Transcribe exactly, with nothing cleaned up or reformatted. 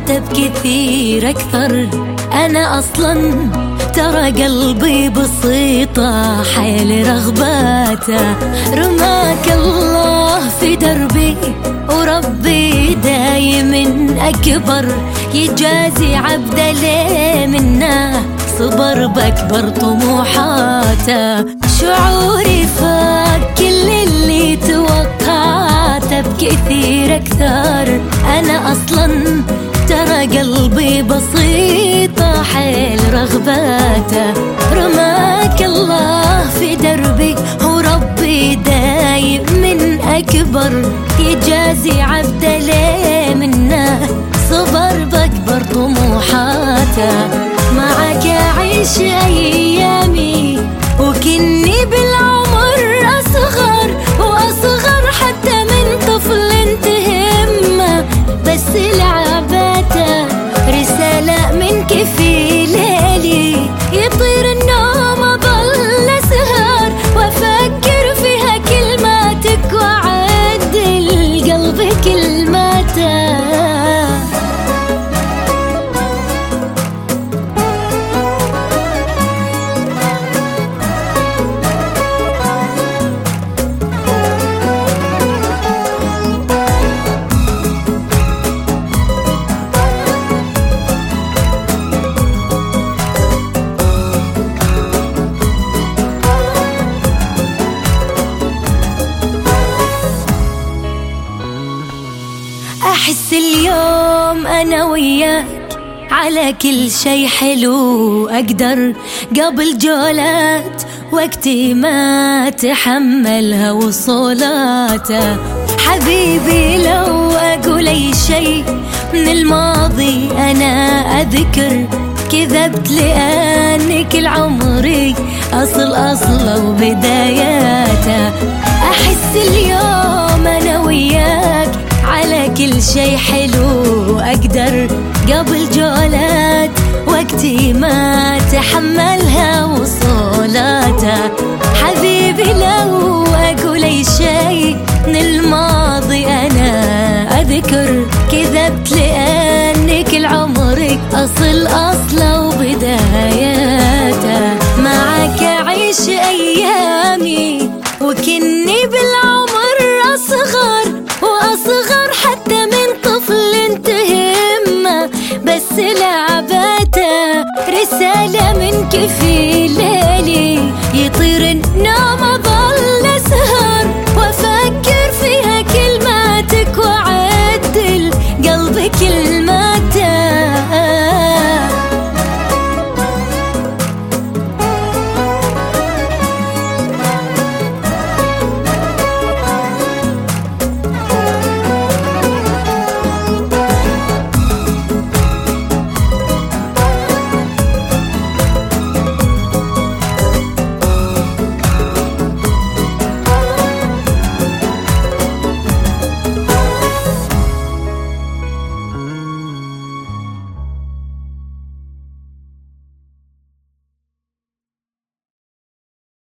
عاتب كثير أكثر. أنا أصلا ترى قلبي بسيطة حيل رغباته. رماك الله في دربي وربي دايم أكبر، يجازي عبد ليه منه صبر بأكبر طموحاته. شعوري فاق كل اللي توقعته بكثير أكثر. أنا أصلا ترى قلبي بسيطة حيل رغباته. رماك الله في دربي وربي دايم من أكبر، يجازي عبد ليه منه صبر بأكبر طموحاته. معك أعيش أيامي وكني بالعمر أصغر وأصغر حتى من طفل تهمه، بس لعباته رسالة منك في ليلي يطير النوم أضل أسهر وأفكر فيها كلماتك وأعدل قلبي كلماته. أحس اليوم أنا وياك على كل شي حلو أقدر، قبل جولات وقتي ما تحملها وصولاته. حبيبي لو أقول أي شي من الماضي أنا أذكر، كذبت لأنك العمري أصل أصله وبداياته. أحس اليوم أنا وياك على كل شي حلو أقدر، قبل جولات وقتي ما تحملها وصولاته. حبيبي لو أقول أي شي من الماضي أنا أذكر، كذبت لأنك العمري أصل أصله وبداياته. معك أعيش أيامي وكني بالعمر أصغر وأصغر حتى من طفل تهمه، بس لعباته رسالة منك في ليلي يطير النوم